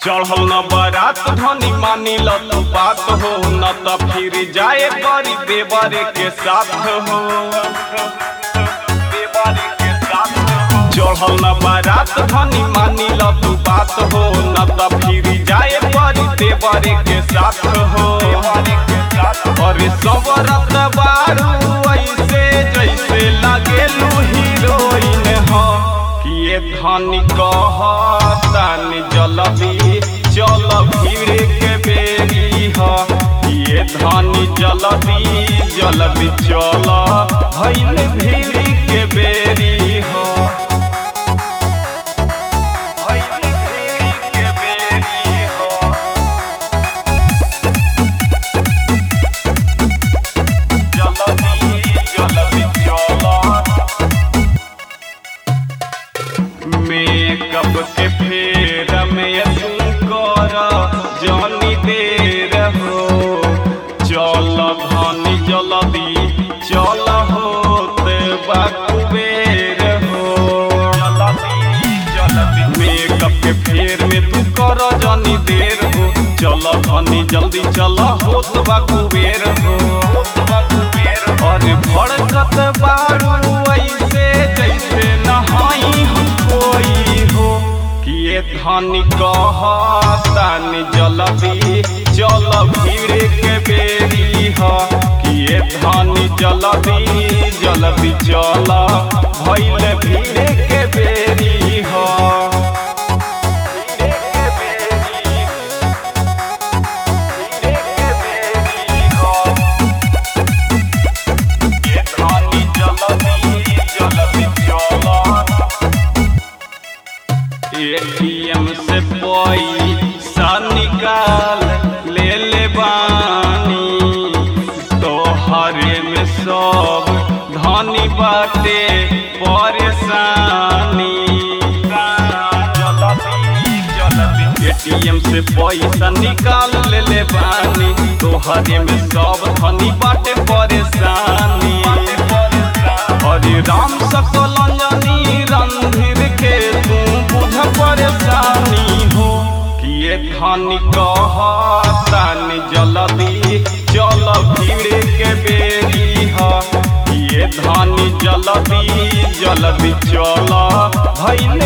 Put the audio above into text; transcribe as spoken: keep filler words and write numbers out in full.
चढ़ल न बारात धनी मानी ल तू बात हो, न त फिर जाए बड़ी देवरे के साथ हो। चढ़ल न बारात धनी मानी ल तू बात हो, न त फिर जाए बड़ी देवरे के साथ हो। अरे सवरत बारू ऐसे जैसे लागेलू हीरोइन हो, किए धनी कहतानी जल्दी चल भीड़ के बेरी हो। ये धनी जल्दी जल्दी चल भइल भीड़ के बेरी हो। भइल भीड़ के बेरी हो। जल्दी जल्दी चल। मेकअप के फेर में जानी देर हो, चल धनी जल्दी चल होते बाकुबेर हो। मेकअप के फेर में तू कर जानी देर हो, चल धनी जल्दी चल होत बाकुबेर हो। अरे भड़कत बारू ऐसे जैसे नहाई हम कोई हो, किए धनी कहतानी जल्दी चल भीड़ के बेरी हो। किए धनी जल्दी जल्दी चल भइल भीड़ के बेरी हो। एटीएम से पैसा निकाल ले ले बानी, तोहरे में सब धनी बाटे परेशानी। एटीएम से पैसा निकाल ले ले बानी, तोहरे में सब धनी बाटे परेशानी। अरे राम सकल अंजनी रणधीर के तू बुझ परेशानी हो, किए धनी कहतानी जल्दी चल भीड़ के बेरी हो। किए धनी जल्दी जल्दी चल भइल